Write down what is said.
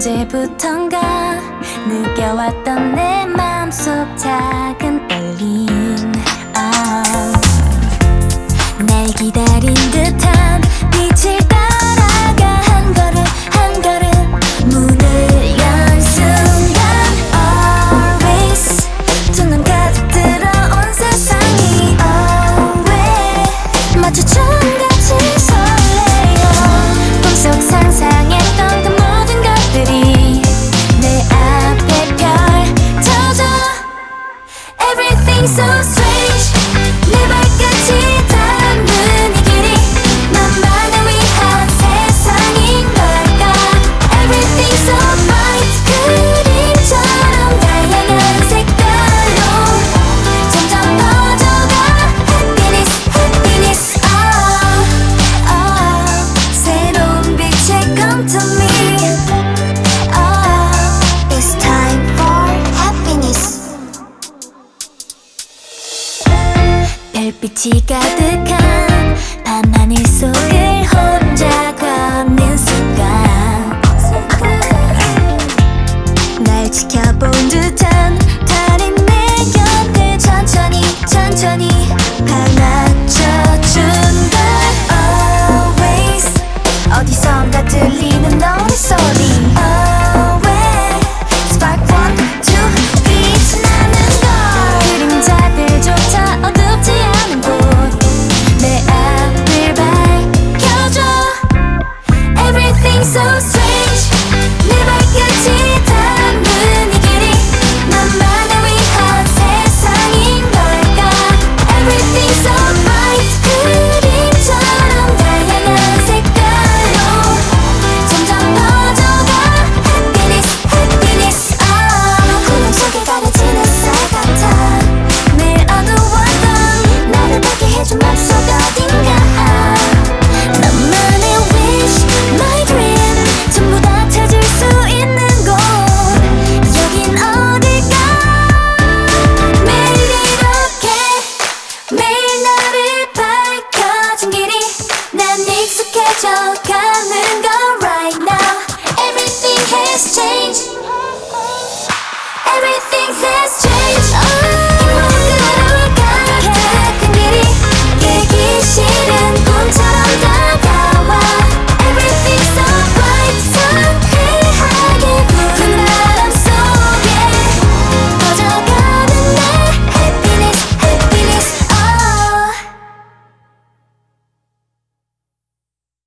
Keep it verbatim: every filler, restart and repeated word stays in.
언제부턴가 느껴왔던 내 맘속 작은 떨림. 아, 날 기다린 듯한 빛을 따라가 한 걸음 한 걸음 문을 연 순간 Always 두 눈 가득 들어온 세상이 Always 마주쳐같이 설레요. 꿈속 상상했던 그 모든 것들이 내 앞에 펼쳐져. Everything's so strange. 내 발끝이 닿는 이 길이 나만을 위한 세상인 걸까. Everything's so bright. 그림처럼 다양한 색깔로 점점 퍼져가. Happiness, happiness. Oh, oh. 새로운 빛이 come to me. Oh, it's time for happiness. 별빛이 가득한 밤하늘 속을 혼자 걷는 순간 날 지켜본 듯한 달이 내 곁을 천천히 천천히